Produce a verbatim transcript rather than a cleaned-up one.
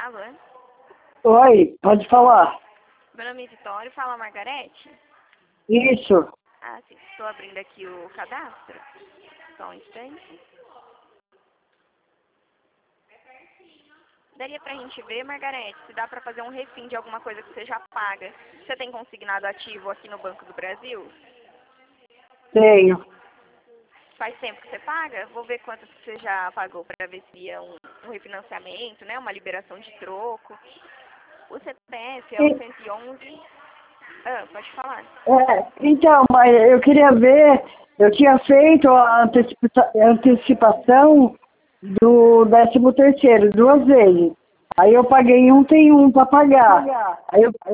Alô? Oi, pode falar. Meu nome é Vitória, fala Margarete? Isso. Ah, sim, estou abrindo aqui o cadastro. Só um instante. Daria pra gente ver, Margarete, se dá pra fazer um refim de alguma coisa que você já paga. Você tem consignado ativo aqui no Banco do Brasil? Tenho. Faz tempo que você paga? Vou ver quanto que você já pagou pra ver se é um, um refinanciamento, né? Uma liberação de troco. O C P F é o cento e onze. Ah, pode falar. É, então, mas eu queria ver, eu tinha feito a antecipa- antecipação do décimo terceiro duas vezes. Aí eu paguei um, tem um para pagar. Aí eu